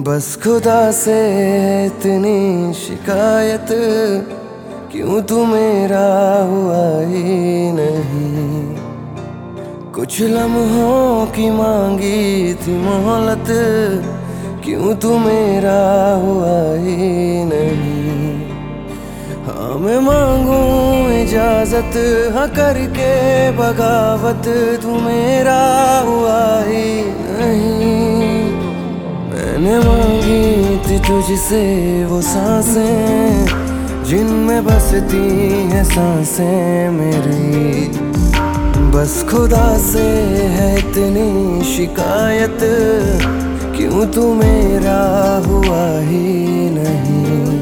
बस खुदा से इतनी शिकायत, क्यों तू मेरा हुआ ही नहीं। कुछ लम्हों की मांगी थी मोहलत, क्यों तू मेरा हुआ ही नहीं। हाँ मैं मांगू इजाजत, हाँ करके बगावत, तू मेरा हुआ ही नहीं। मैंने मांगी थी तुझसे वो सांसें, जिनमें बसती हैं सांसें मेरी। बस खुदा से है इतनी शिकायत, क्यों तू मेरा हुआ ही नहीं।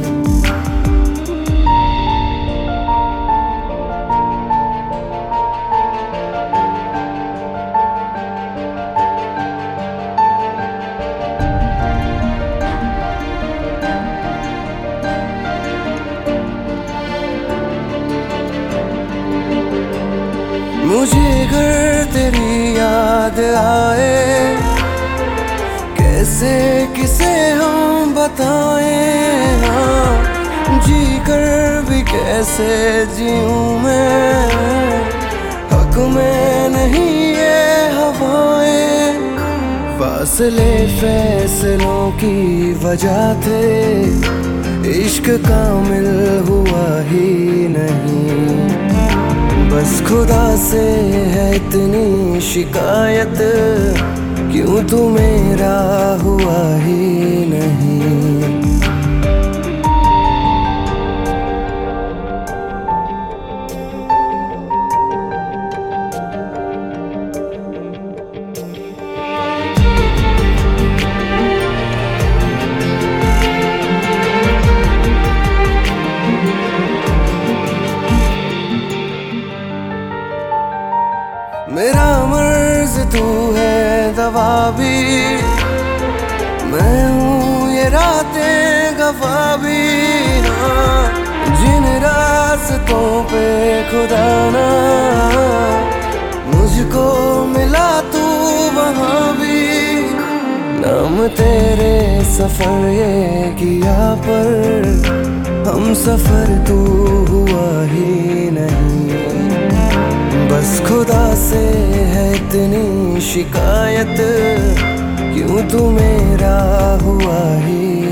मुझे घर तेरी याद आए, कैसे किसे हम बताएं। हाँ जी कर भी कैसे जीऊं मैं, हक में नहीं ये हवाएं। फासले फैसलों की वजह थे, इश्क कामिल हुआ ही नहीं। बस खुदा से है इतनी शिकायत, क्यों तू मेरा हुआ ही नहीं। मेरा मर्ज तू है दवा भी, मैं हूँ ये रातें गवा भी। हाँ जिन रास्तों पे खुदा ना मुझको मिला तू वहाँ भी। नाम तेरे सफर ये किया पर हम सफर तू हुआ ही नहीं। बस खुदा से है इतनी शिकायत, क्यों तू मेरा हुआ ही